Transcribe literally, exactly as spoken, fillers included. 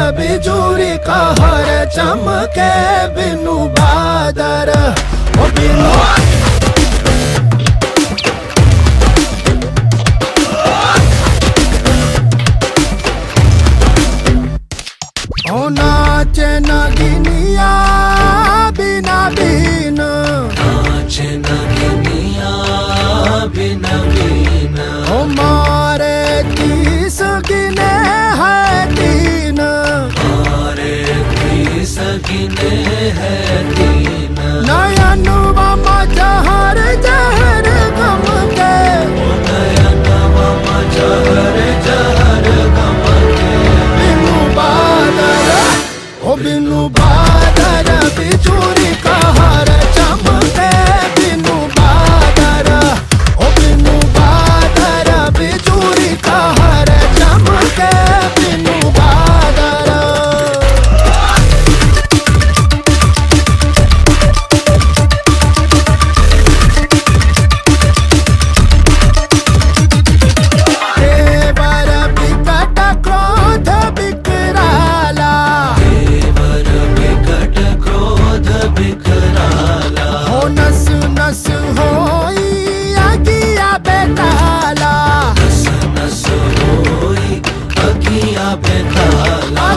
बिजूरी कहर चमके बिनु बादर ओ बिनु ओ नाचे नगिनिया बिना बीन नाचे नगिनिया बिना बीन ओ मारे तीस गिने है तीन मारे तीस गिने है तीन नयन बम जहर जहर गम के नयन बम जहर जहर गम के बिनु बादर ओ बिनु बादर बिजूरी कहर चमके बिनु बादर ओ बिनु बादर बिजूरी कहर चमके बिनु बादर देवर बिकट क्रोध बिकराला देवर बिकट क्रोध बिकराला हो नस नस होई अगिया बेताला नस नस होई अगिया बेताला